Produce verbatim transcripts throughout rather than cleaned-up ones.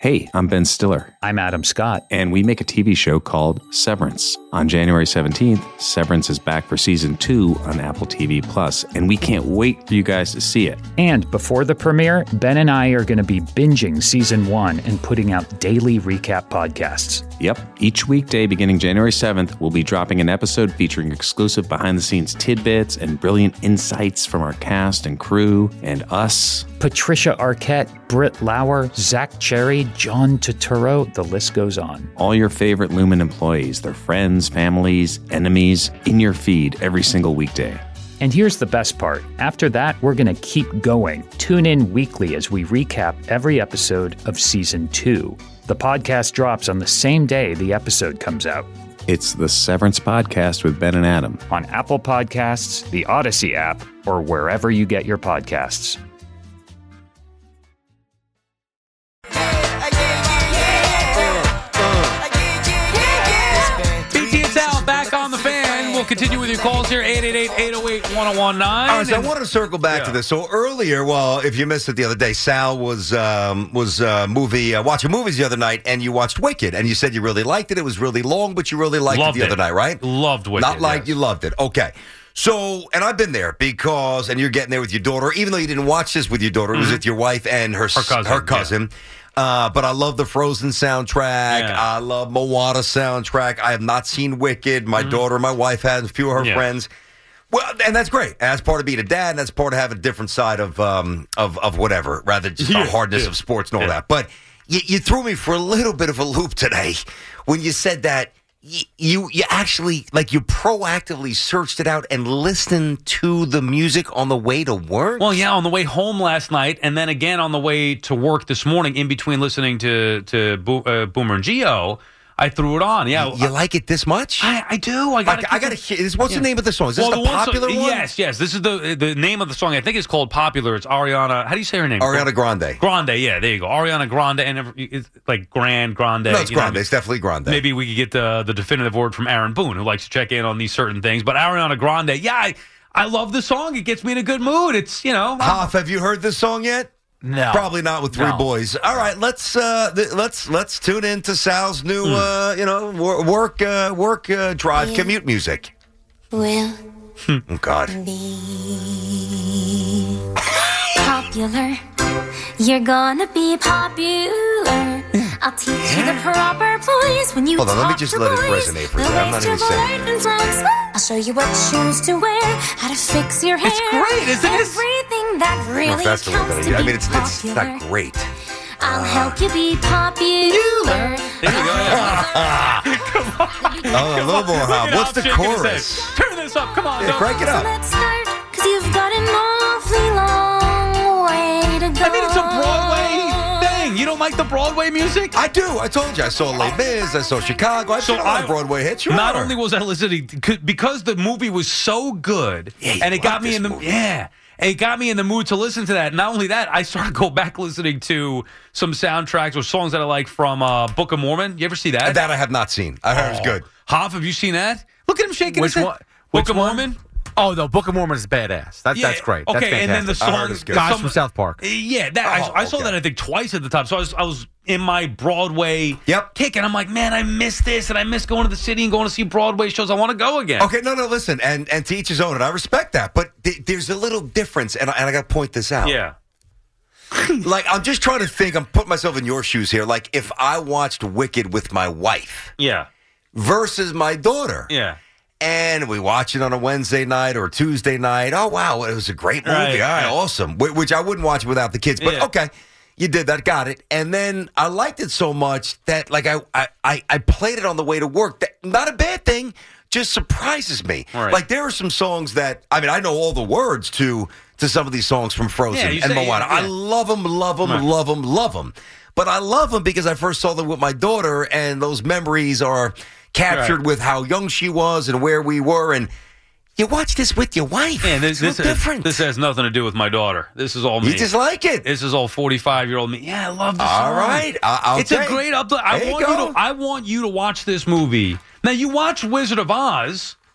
Hey, I'm Ben Stiller. I'm Adam Scott. And we make a T V show called Severance. On January seventeenth, Severance is back for season two on Apple T V Plus, and we can't wait for you guys to see it. And before the premiere, Ben and I are going to be binging season one and putting out daily recap podcasts. Yep. Each weekday beginning January seventh, we'll be dropping an episode featuring exclusive behind-the-scenes tidbits and brilliant insights from our cast and crew and us. Patricia Arquette, Britt Lauer, Zach Cherry, John Turturro, the list goes on. All your favorite Lumen employees, their friends, families, enemies, in your feed every single weekday. And here's the best part. After that, we're going to keep going. Tune in weekly as we recap every episode of season two. The podcast drops on the same day the episode comes out. It's the Severance Podcast with Ben and Adam. On Apple Podcasts, the Odyssey app, or wherever you get your podcasts. We'll continue with your calls here, eight eight eight, eight oh eight, one oh one nine. All right, so I want to circle back yeah. to this. So earlier, well, if you missed it the other day, Sal was um, was uh, movie uh, watching movies the other night, and you watched Wicked, and you said you really liked it. It was really long, but you really liked loved it the it. other night, right? Loved Wicked. Not like yes. you loved it. Okay. So, and I've been there because, and you're getting there with your daughter, even though you didn't watch this with your daughter, mm-hmm. it was with your wife and her, her cousin. Her cousin. Yeah. Uh, but I love the Frozen soundtrack. Yeah. I love Moana soundtrack. I have not seen Wicked. My mm-hmm. daughter, my wife has, a few of her yeah. friends. Well, and that's great. And that's part of being a dad, and that's part of having a different side of um of, of whatever, rather just the hardness yeah. of sports and all yeah. that. But you, you threw me for a little bit of a loop today when you said that you, you you actually, like, you proactively searched it out and listened to the music on the way to work? Well, yeah, on the way home last night, and then again on the way to work this morning, in between listening to, to Bo- uh, Boomer and Geo, I threw it on. Yeah, you, you like it this much? I, I do. I got. I got to hear. What's yeah. the name of the song? Is this well, the, the popular one, one? Yes, yes. This is the the name of the song. I think it's called Popular. It's Ariana. How do you say her name? Ariana Grande. Grande. Yeah, there you go. Ariana Grande, and it's like Grand Grande. No, it's Grande. It's definitely Grande. Maybe we could get the the definitive word from Aaron Boone, who likes to check in on these certain things. But Ariana Grande, yeah, I, I love the song. It gets me in a good mood. It's you know. Hoff, have you heard this song yet? No, probably not with three no. boys. All right, let's uh, th- let's let's tune in to Sal's new, mm. uh, you know, wor- work uh, work uh, drive yeah. commute music. Will oh God. Be popular. You're gonna be popular. I'll teach yeah. you the proper place when you Hold on, talk let me just to let boys. it resonate for a second. I'm not even saying. I'll show you what shoes to wear, how to fix your hair. It's great, isn't it? Everything that really no, that's counts the to I be mean, it's, it's popular. not great. I'll uh, help you be popular. There you go. Yeah. Come on. Oh, a little more, Hob. What's the chorus? Turn this up. Come on. Yeah, crank it up. So let's start, because you've got an awfully long way to go. I mean, it's a Broadway thing. You don't like the Broadway music? I do. I told you. I saw Les Mis. I saw Chicago. I've so seen a lot I, of Broadway hits. Sure. Not only was I listening, because the movie was so good, yeah, and it got me in the movie. yeah. It got me in the mood to listen to that. Not only that, I started to go back listening to some soundtracks or songs that I like from uh, Book of Mormon. You ever see that? That I have not seen. I heard oh. it was good. Hoff, have you seen that? Look at him shaking Which his head. one? Book Which of one? Mormon? Oh, the Book of Mormon is badass. That, Yeah, that's great. Okay, that's fantastic. and then the song, it's good. Guys some, from South Park. Yeah, that Oh, I, I saw okay. that I think twice at the time. So I was I was in my Broadway Yep. kick, and I'm like, man, I miss this, and I miss going to the city and going to see Broadway shows. I want to go again. Okay, no, no, listen, and, and to each his own, and I respect that, but th- there's a little difference, and I, and I got to point this out. Yeah. Like, I'm just trying to think, I'm putting myself in your shoes here, like, if I watched Wicked with my wife Yeah. versus my daughter. Yeah. And we watch it on a Wednesday night or a Tuesday night. Oh, wow, it was a great movie. Right, All right, right. awesome. Wh- Which I wouldn't watch without the kids. But, Yeah. okay, you did that, got it. And then I liked it so much that, like, I, I, I, I played it on the way to work. That, not a bad thing, just surprises me. Right. Like, there are some songs that, I mean, I know all the words to to some of these songs from Frozen Yeah, you and say- Moana. yeah. I love them, love them, Right. love them, love them. But I love them because I first saw them with my daughter, and those memories are captured Right. with how young she was and where we were. And you watch this with your wife. And this, it's this, no different. this has nothing to do with my daughter. This is all me. You just like it. This is all forty-five-year-old me. Yeah, I love this All song. right. I- I'll it's take- a great upload. I There you want you, go. to I want you to watch this movie. Now, you watch Wizard of Oz.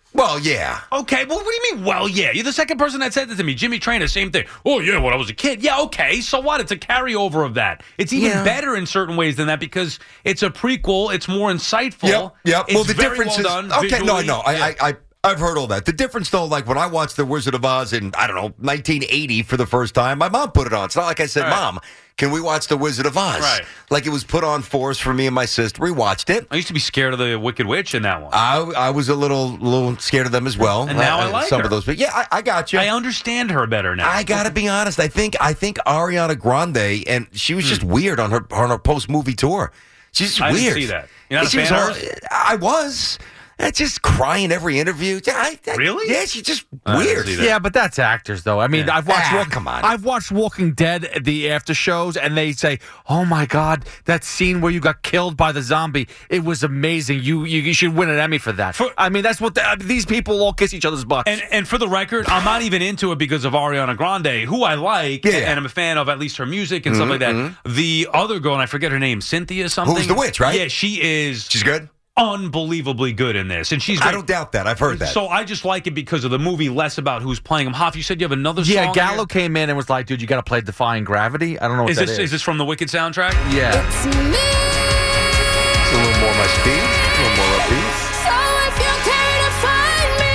Well, yeah. Okay, well, what do you mean, well, yeah? You're the second person that said that to me. Jimmy Trainer, same thing. Oh, yeah, when I was a kid. Yeah, okay, so what? It's a carryover of that. It's even Yeah. better in certain ways than that because it's a prequel. It's more insightful. Yep, yep. It's Well, the very difference well is... done Okay, no, visually. no, I, Yeah. I, I, I've heard all that. The difference, though, like when I watched The Wizard of Oz in, I don't know, nineteen eighty for the first time, my mom put it on. It's not like I said, Right. Mom, can we watch The Wizard of Oz? Right. Like it was put on for us for me and my sister. We watched it. I used to be scared of the Wicked Witch in that one. I, I was a little little scared of them as well. And now I like some her. of those. But yeah, I, I got you. I understand her better now. I gotta be honest. I think I think Ariana Grande, and she was just weird on her on her post movie tour. She's just Hmm. I didn't weird. see that. You're not a She was fan of all- hers? I was. I just crying every interview. I, I, Really? Yeah, she's just I didn't weird. see that. Yeah, but that's actors, though. I mean, Yeah. I've watched. Ah, Walk- come on. I've watched Walking Dead at the after shows, and they say, "Oh my God, that scene where you got killed by the zombie, it was amazing. You you, you should win an Emmy for that." For- I mean, that's what the, these people all kiss each other's butts. And and for the record, I'm not even into it because of Ariana Grande, who I like, Yeah. and I'm a fan of at least her music and stuff like that. The other girl, and I forget her name, Cynthia something. Who's the witch, right? Yeah, she is She's good. unbelievably good in this, and she's. I great. don't doubt that. I've heard that. So I just like it because of the movie, less about who's playing him. Hoff, you said you have another yeah, song. Gallo here? came in and was like, "Dude, you got to play Defying Gravity." I don't know what Is that this is. is this from the Wicked soundtrack? Yeah. It's me. It's a little more my speed. A little more upbeat. So if you care to find me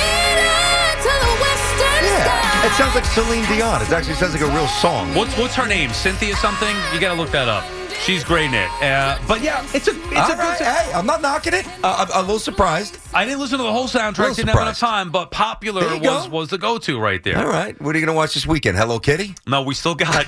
to the western sky. It sounds like Celine Dion. It actually sounds like a real song. What's what's her name? Cynthia something? You got to look that up. She's great in it. Uh, but yeah, it's a it's All a right. good. Hey, I'm not knocking it. Uh, I'm, I'm a little surprised. I didn't listen to the whole soundtrack. Little Didn't have enough surprised. time, but Popular There you was go. was the go to right there. All right. What are you going to watch this weekend? Hello Kitty? No, we still got.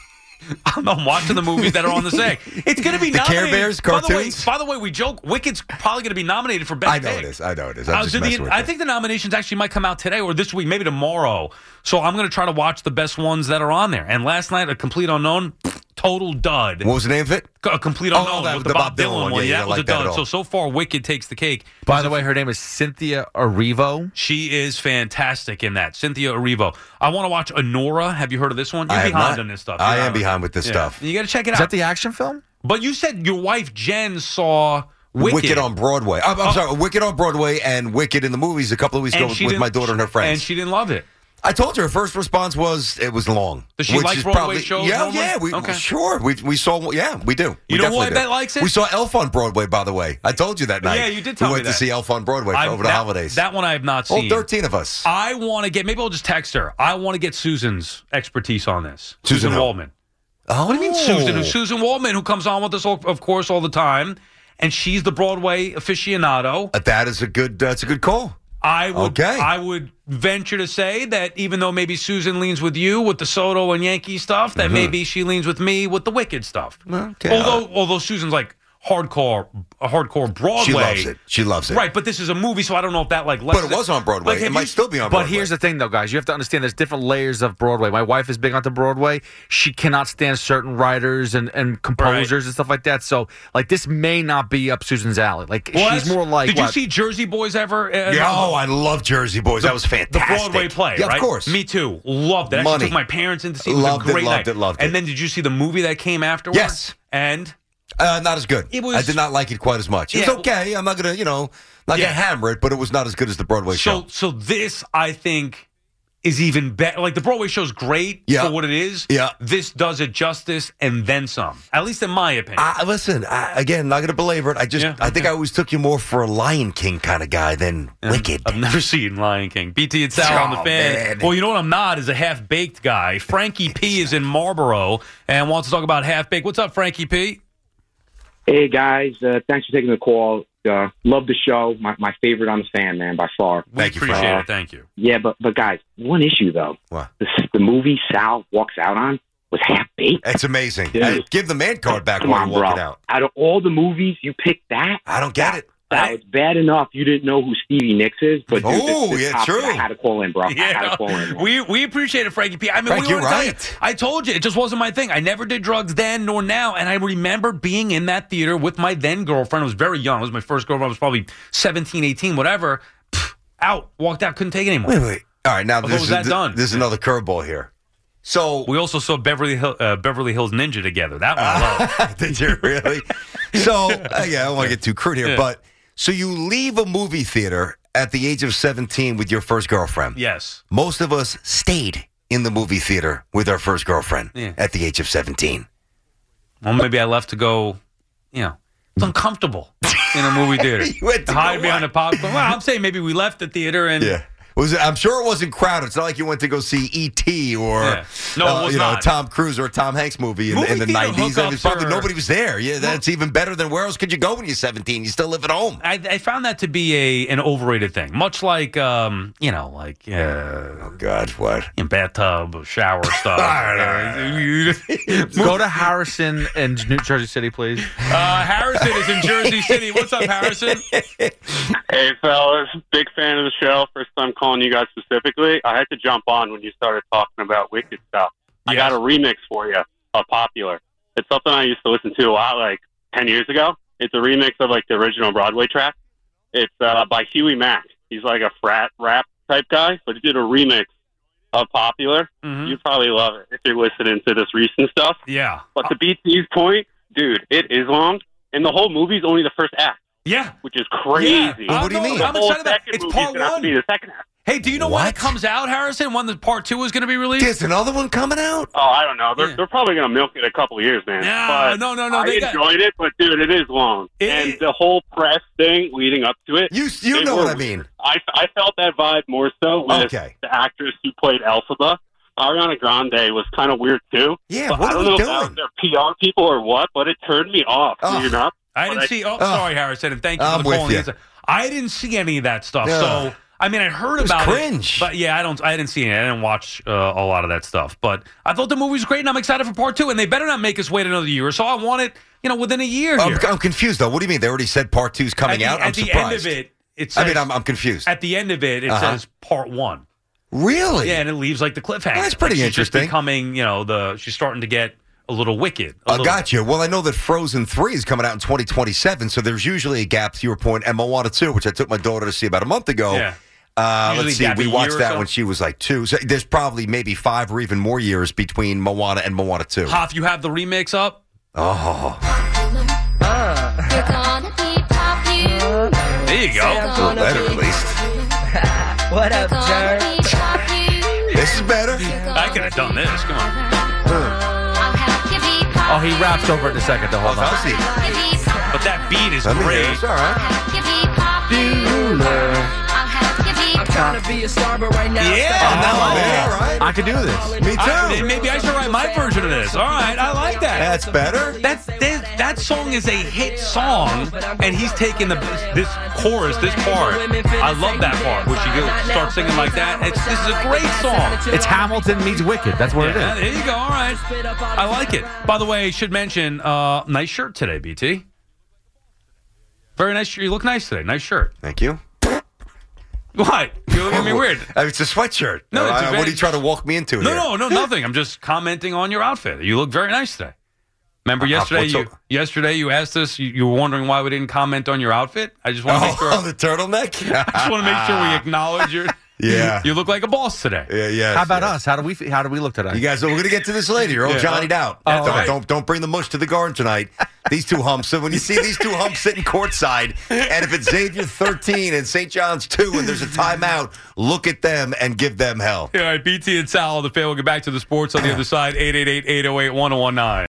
I'm I'm watching the movies that are on the SAG. It's going to be The Care nominated. Bears By the way, cartoons? by the way, we joke. Wicked's probably going to be nominated for best. I know Pick. it is. I know it is. I'm Uh, just so the- messing with I you. think the nominations actually might come out today or this week, maybe tomorrow. So I'm going to try to watch the best ones that are on there. And last night, A Complete Unknown, total dud. What was the name of it? A Complete Oh, Unknown that- with the the, Bob Bob Dylan Dylan one. one. Yeah, you Yeah, don't that was like a that at dud. all. So so far, Wicked takes the cake. By the way, her name is Cynthia Erivo. She is fantastic in that. Cynthia Erivo. I want to watch Honora. Have you heard of this one? You're I have behind not. on this stuff. I You're am out. behind with this Yeah. stuff. You got to check it Is out. that the action film? But you said your wife Jen saw Wicked, Wicked on Broadway. I'm, I'm Oh. sorry, Wicked on Broadway and Wicked in the movies a couple of weeks and ago she with didn't- my daughter and her friends. and she didn't love it. I told her her first response was it was long. Does she which like is Broadway probably, shows Yeah, normally? yeah, we Okay. sure we we saw. Yeah, we do. We You know who I definitely do. bet likes it? We saw Elf on Broadway. By the way, I told you that night. Yeah, you did tell we me went that. to see Elf on Broadway for I- over the that, holidays. That one I have not All seen. thirteen of us. I want to get. Maybe I'll just text her. I want to get Susan's expertise on this. Susan Susan who? Waldman. Oh, What do you mean Susan? Susan Waldman, who comes on with us, all, of course, all the time, and she's the Broadway aficionado. Uh, That is a good. That's a good call. I would, Okay. I would venture to say that even though maybe Susan leans with you with the Soto and Yankee stuff, that maybe she leans with me with the Wicked stuff. Okay. Although, although Susan's like hardcore, a hardcore Broadway. She loves it. She loves it. Right, but this is a movie, so I don't know if that like. But it was on Broadway. Like, it have might you- still be on But Broadway. here's the thing, though, guys. You have to understand there's different layers of Broadway. My wife is big onto Broadway. She cannot stand certain writers and, and composers and stuff like that. So, like, this may not be up Susan's alley. Like, Well, she's that's- more like. Did you what? see Jersey Boys ever? Uh, Yeah, uh, oh, I love Jersey Boys. that was the fantastic. Broadway play, yeah, right? of course. Me too. Loved it. Actually Money. took my parents in to see it. It was Loved a it, great loved night. it, loved And it. then did you see the movie that came afterwards? Yes. And Uh, not as good. It was- I did not like it quite as much. It Yeah, was okay. I'm not gonna, you know, not Yeah. gonna hammer it, but it was not as good as the Broadway so show. so this I think is even better. Like the Broadway show's great Yeah. for what it is. Yeah. This does it justice and then some. At least in my opinion. I, listen, I, again, not gonna belabor it. I just, Yeah, I think okay. I always took you more for a Lion King kind of guy than Wicked. I've never seen Lion King. B T and Sal on the Oh, fan. man. Well, you know what I'm not is a half-baked guy. Frankie P is in Marlboro and wants to talk about half-baked. What's up, Frankie P? Hey, guys. Uh, thanks for taking the call. Uh, love the show. My, my favorite on the fan, man, by far. We Thank you, appreciate Frank. it. Thank you. Yeah, but, but guys, one issue, though. What? The, the movie Sal walks out on was half-baked. It's amazing. Dude. Hey, give the man card back Come while on, you're bro. walking out. Out of all the movies, you picked that? I don't get it. That was bad enough you didn't know who Stevie Nicks is, but dude, this- Oh, this yeah, topic, true. I had to call in, bro. I had Yeah, to call in. we we appreciate it, Frankie P. I mean, Frank, we you're were telling you, right. I told you it just wasn't my thing. I never did drugs then nor now, and I remember being in that theater with my then girlfriend. I was very young. It was my first girlfriend. I was probably seventeen, eighteen, whatever. Pfft, out, walked out, couldn't take it anymore. Wait, wait. All right, now thought this was is that th- done. this is another curveball here. So We also saw Beverly Hill, uh, Beverly Hills Ninja together. That one, I love. did you really? So uh, yeah, I don't want to get too crude here, Yeah. but so you leave a movie theater at the age of seventeen with your first girlfriend. Yes. Most of us stayed in the movie theater with our first girlfriend Yeah. at the age of seventeen. Well, maybe I left to go, you know, it's uncomfortable in a movie theater. You went to hide go behind what? the popcorn. Well, I'm saying maybe we left the theater and Yeah. Was it, I'm sure it wasn't crowded. It's not like you went to go see E T or Yeah. No, it uh, was you know, not. a Tom Cruise or a Tom Hanks movie in, Movie in the theater nineties. It was hookups probably are- nobody was there. Yeah, that's even better than where else could you go when you're seventeen? You still live at home. I, I found that to be a an overrated thing. Much like, um, you know, like uh, Oh God, what? in bathtub, shower stuff. Go to Harrison and New Jersey City, please. Uh, Harrison is in Jersey City. What's up, Harrison? Hey, fellas. Big fan of the show. First time calling you guys specifically. I had to jump on when you started talking about Wicked stuff. I Yes. got a remix for you of Popular. It's something I used to listen to a lot, like ten years ago. It's a remix of, like, the original Broadway track. It's uh, by Huey Mack. He's, like, a frat rap type guy, but he did a remix of Popular. Mhm. You probably love it if you're listening to this recent stuff. Yeah. But to B T's point, dude, it is long, and the whole movie's only the first act, Yeah. which is crazy. Yeah. What do you I'm- mean? I'm The whole excited about it. second It's movie's part gonna have to one. be the second half. Hey, do you know when What? it comes out, Harrison? When the part two is going to be released? There's another one coming out? Oh, I don't know. They're, Yeah. they're probably going to milk it a couple years, man. No, but no, no, no, I they got- enjoyed it, but dude, it is long, It- and the whole press thing leading up to it. You you they know were what I weird. mean. I I felt that vibe more so with Okay. the actress who played Elphaba. Ariana Grande was kind of weird too. Yeah, but what I are don't we know if doing? that was their P R people or what, but it turned me off. Oh. You're not. I didn't But I- see. Oh, Oh. sorry, Harrison, and thank you I'm for with calling. you. This. I didn't see any of that stuff. Yeah. So, I mean, I heard It was about cringe. it, but yeah, I don't. I didn't see it. I didn't watch uh, a lot of that stuff. But I thought the movie was great, and I'm excited for part two. And they better not make us wait another year. So I want it, you know, within a year. I'm, here. I'm confused though. What do you mean? They already said part two's coming at the, out. I'm at the surprised. end of it, it says. I mean, I'm, I'm confused. At the end of it, it Uh-huh. says part one. Really? Yeah, and it leaves like the cliffhanger. That's pretty Like, she's interesting. Just becoming, you know, the she's starting to get a little wicked. a I little- got you. Well, I know that Frozen three is coming out in twenty twenty-seven, so there's usually a gap, to your point, and Moana two, which I took my daughter to see about a month ago. Yeah. Uh, Usually let's see. gap a We year watched or that so? when she was like two. So there's probably maybe five or even more years between Moana and Moana two. Hoff, you have the remix up? Oh, You're gonna be popular. There you go. a little better at least. What up, Gonna Jerk? be popular. This is better. I could have done this. Come on. I'll have you be popular. Oh, he raps over it in a second to hold I'll on. see. You be popular. But that beat is Let me hear great. this. All right. You be popular. I'll have you be I'm trying to be a star, but right now. Yeah. Oh, now I'm Oh. in. All right. I could do this. Me too. I- maybe I should write my version of this. All right, I like that. That's better. That, that that song is a hit song, and he's taking the this chorus, this part. I love that part where she goes, starts singing like that. It's this is a great song. It's Hamilton meets Wicked. That's what Yeah, it is. there you go. All right, I like it. By the way, I should mention, uh, nice shirt today, B T. Very nice shirt. You look nice today. Nice shirt. Thank you. What? You look at me weird. Uh, It's a sweatshirt. No, Uh, it's a what very- are you trying to walk me into No, here? no, no, nothing. I'm just commenting on your outfit. You look very nice today. Remember yesterday? what's You up? yesterday you asked us. You, you were wondering why we didn't comment on your outfit. I just want to make sure. Oh, the turtleneck? I just want to make sure we acknowledge your. Yeah. You look like a boss today. Yeah, yes, How about yes. us? How do we? How do we look today? You guys, we're going to get to this later. You're all Yeah. Johnny'd out. That's don't, right. don't don't bring the mush to the garden tonight. These two humps. So when you see these two humps sitting courtside, and if it's Xavier thirteen and Saint John's two, and there's a timeout, look at them and give them hell. All right, B T and Sal, the fan. We'll get back to the sports on the other side. eight eight eight, eight oh eight, one oh one nine.